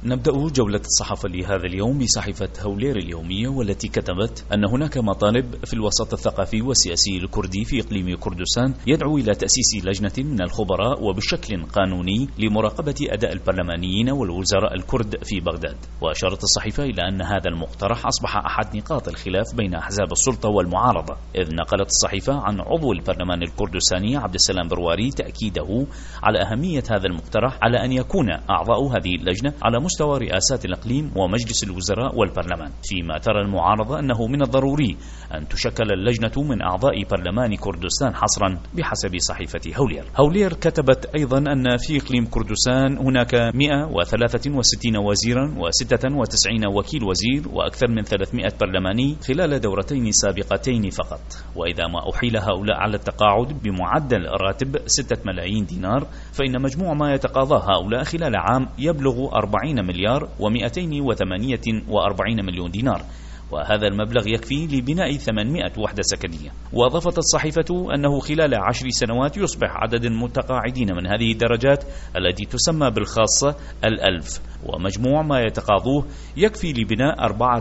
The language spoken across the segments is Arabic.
نبدأ جولة الصحافة لهذا اليوم بصحيفة هولير اليومية، والتي كتبت أن هناك مطالب في الوسط الثقافي والسياسي الكردي في إقليم كردستان يدعو إلى تأسيس لجنة من الخبراء وبشكل قانوني لمراقبة أداء البرلمانيين والوزراء الكرد في بغداد. وأشارت الصحيفة إلى أن هذا المقترح أصبح أحد نقاط الخلاف بين أحزاب السلطة والمعارضة، إذ نقلت الصحيفة عن عضو البرلمان الكردستاني عبد السلام برواري تأكيده على أهمية هذا المقترح على أن يكون أعضاء هذه اللجنة على مستوى رئاسات الإقليم ومجلس الوزراء والبرلمان، فيما ترى المعارضة أنه من الضروري أن تشكل اللجنة من أعضاء برلمان كردستان حصرا، بحسب صحيفة هولير. هولير كتبت أيضا أن في إقليم كردستان هناك 163 وزيرا و96 وكيل وزير وأكثر من 300 برلماني خلال دورتين سابقتين فقط، وإذا ما أحيل هؤلاء على التقاعد بمعدل راتب 6 ملايين دينار، فإن مجموع ما يتقاضاه هؤلاء خلال عام يبلغ 40 مليار و248 مليون دينار، وهذا المبلغ يكفي لبناء 800 وحدة سكنية. وأضافت الصحيفة أنه خلال 10 سنوات يصبح عدد المتقاعدين من هذه الدرجات التي تسمى بالخاصة 1000، ومجموع ما يتقاضوه يكفي لبناء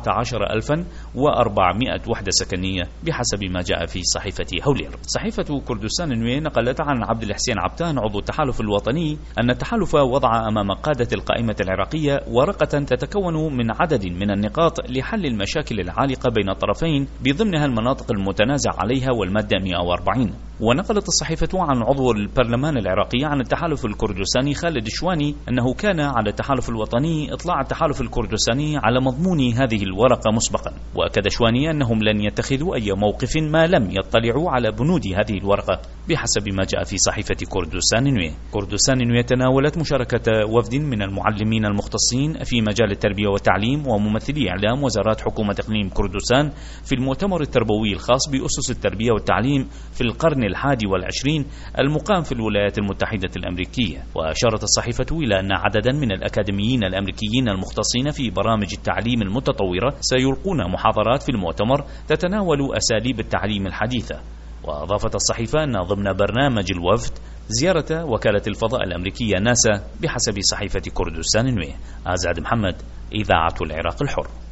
14400 وحدة سكنية، بحسب ما جاء في صحيفة هولير. صحيفة كردستان النوية نقلت عن عبد الحسين عبتان عضو التحالف الوطني أن التحالف وضع أمام قادة القائمة العراقية ورقة تتكون من عدد من النقاط لحل المشاكل العالقة بين الطرفين، بضمنها المناطق المتنازع عليها والمادة 140. ونقلت الصحيفة عن عضو البرلمان العراقي عن التحالف الكردستاني خالد الشواني أنه كان على التحالف الوطني إطلاع التحالف الكردستاني علي مضمون هذه الورقة مسبقا، وأكد شواني أنهم لن يتخذوا أي موقف ما لم يطلعوا على بنود هذه الورقة، بحسب ما جاء في صحيفة كردستان النوية. كردستان النوية تناولت مشاركة وفد من المعلمين المختصين في مجال التربية والتعليم وممثلي إعلام وزارات حكومة إقليم كردستان في المؤتمر التربوي الخاص بأسس التربية والتعليم في القرن 21 المقام في الولايات المتحدة الأمريكية. وأشارت الصحيفة إلى أن عددا من الأكاديميين الأمريكيين المختصين في برامج التعليم المتطورة سيلقون محاضرات في المؤتمر تتناول أساليب التعليم الحديثة. وأضافت الصحيفة أن ضمن برنامج الوفد زيارة وكالة الفضاء الأمريكية ناسا، بحسب صحيفة كردستان النوية. أزعد محمد، إذاعة العراق الحر.